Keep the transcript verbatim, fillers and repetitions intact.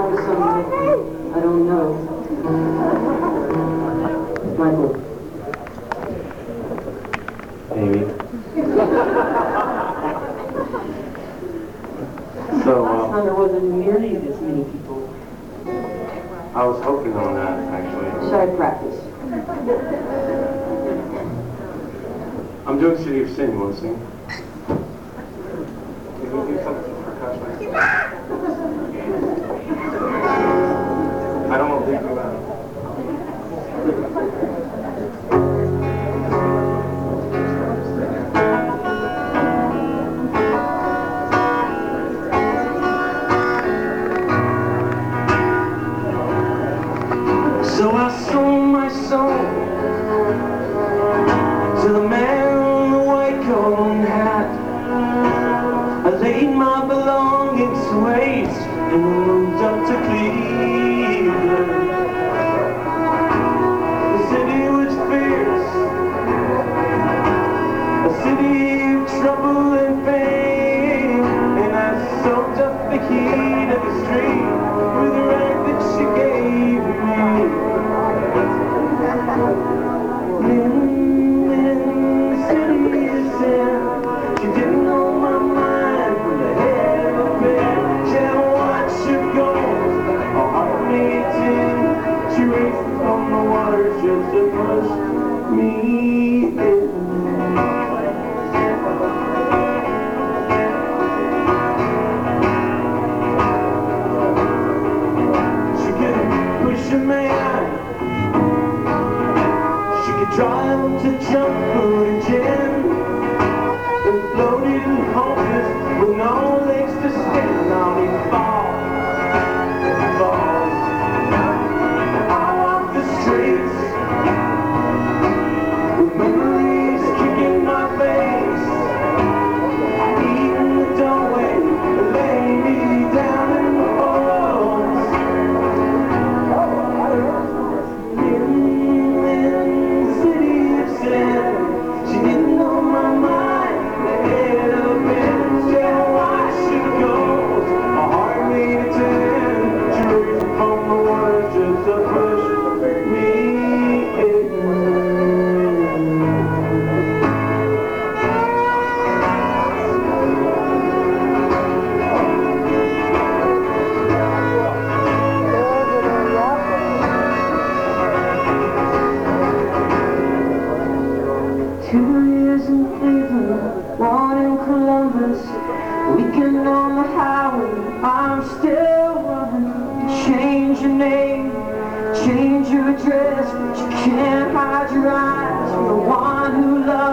out to somebody I don't know. Michael. Amy. So, Last uh, time there wasn't nearly this many people. I was hoping on that, actually. Should I practice? I'm doing City of Sin. You want to sing? Can you do something percussion? I don't want to leave you out. So I sold my soul to the man in the white coat and hat. I laid my belongings to waste and moved up to Cleveland. The city was fierce, a city of trouble and pain, and I soaked up the heat of the street with the rag that she gave me. In, in the city of sin, she didn't know my mind from the head of a pin. She had a watch of gold, a heart made of tin. She raced on the water just to push me in. She could push a man, drive to jump food and gin, and floated and hopeless with no legs to stand on. He falls and falls. I walk the streets with memories kicking my face. I eat in the doorway and lay me down in the bones. She didn't know my mind, the head of it. She had a wash of gold, a heart made of tin. She raised from the water just to push me in. Two years in Cleveland, one in Columbus, weekend on the highway, I'm still running. Change your name, change your address, but you can't hide your eyes from the one who loves